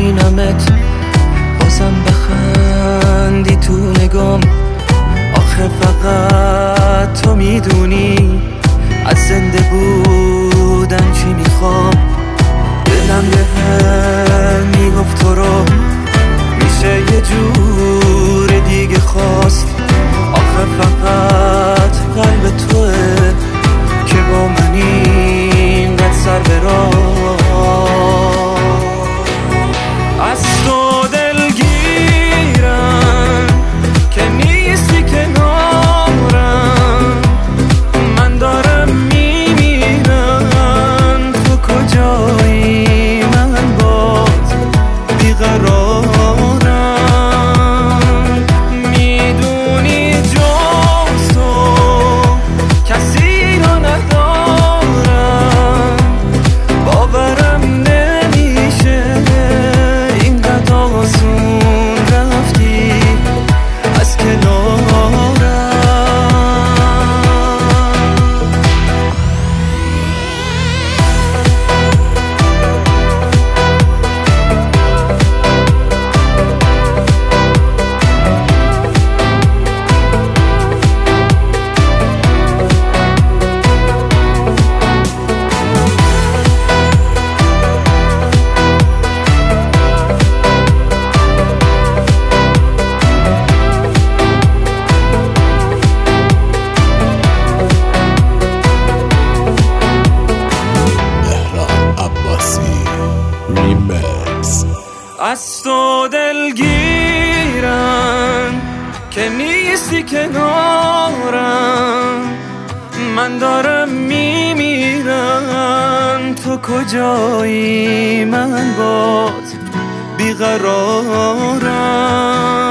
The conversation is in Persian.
میبینمت بازم بخندی تو نگام. آخه فقط تو میدونی از زنده بودن چی میخوام. دلم به هم میگفت تو رو میشه یه جور دیگه خواست. آخه فقط قلب توه که با من اینقدر سر به راه. از تو دلگیرم که نیستی کنارم. من دارم میمیرم تو کجایی؟ من باز بیقرارم. میدونی جز تو کسی رو ندارم. باورم نمیشه اینقدر آسون رفتی از کنارم. از تو دلگیرم که نیستی کنارم. من دارم میمیرم تو کجایی؟ من باز بیقرارم.